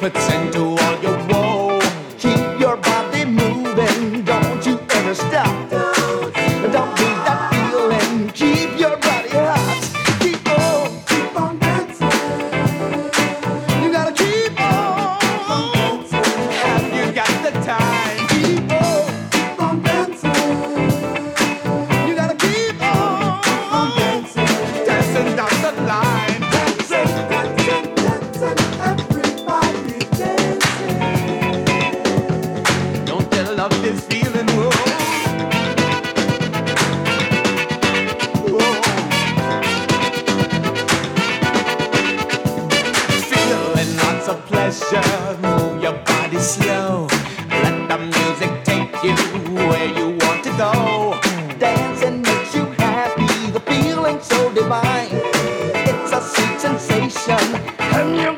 puts into all your woe. Keep your body moving, don't you ever stop. Don't lose that feeling, keep your body hot. Keep on dancing. You gotta keep on dancing. Have you got the time? Keep on dancing. You gotta keep on dancing. Dancing down the line. Dancing, dancing, dancing. Everybody dancing. Don't you love this feeling? Whoa. Feeling lots of pleasure, move your body slow. Let the music take you where you want to go. Dancing makes you happy, the feeling so divine. It's a sweet sensation, and you